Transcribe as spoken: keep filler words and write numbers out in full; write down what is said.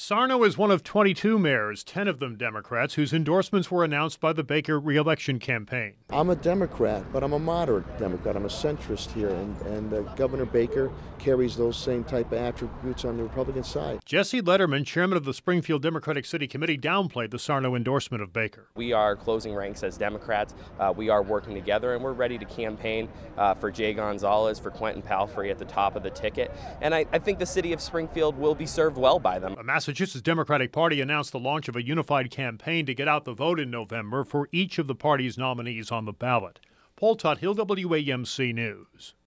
Sarno is one of twenty-two mayors, ten of them Democrats, whose endorsements were announced by the Baker re-election campaign. I'm a Democrat, but I'm a moderate Democrat. I'm a centrist here, and, and uh, Governor Baker carries those same type of attributes on the Republican side. Jesse Lederman, chairman of the Springfield Democratic City Committee, downplayed the Sarno endorsement of Baker. We are closing ranks as Democrats. Uh, we are working together, and we're ready to campaign uh, for Jay Gonzalez, for Quentin Palfrey at the top of the ticket. And I, I think the city of Springfield will be served well by them. A Massachusetts Democratic Party announced the launch of a unified campaign to get out the vote in November for each of the party's nominees on the ballot. Paul Tuthill, W A M C News.